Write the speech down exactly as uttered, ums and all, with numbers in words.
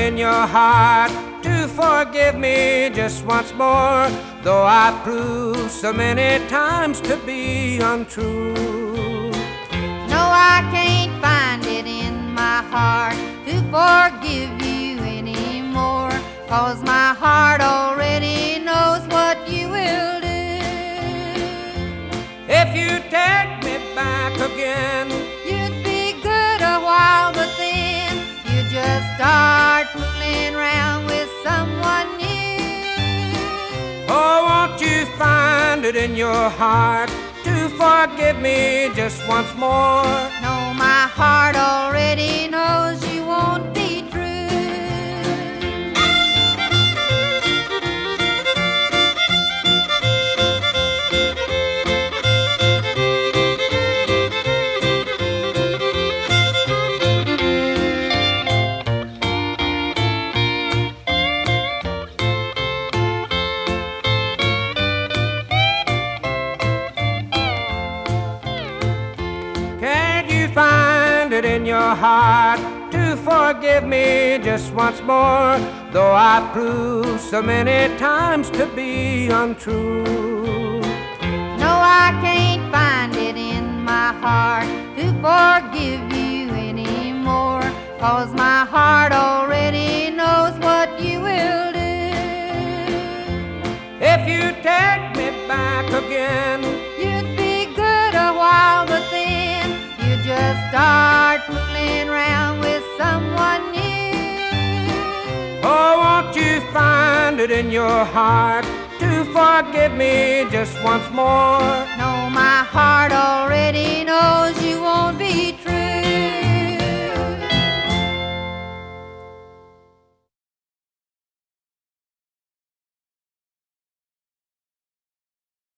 in your heart to forgive me just once more, though I proved so many times to be untrue. No, I can't find it in my heart to forgive you anymore, 'cause my heart already knows what you will do. If you take me back again, you'd be good a while, but then you just start fooling around with someone new. Oh, won't you find it in your heart to forgive me just once more? No, my heart already knows you won't be true. Find it in your heart to forgive me just once more, though I proved so many times to be untrue. No, I can't find it in my heart to forgive you anymore, 'cause my heart already knows what you will do. If you take me back again, you'd be good a while, but then you just start fooling around with someone new. Oh, won't you find it in your heart to forgive me just once more?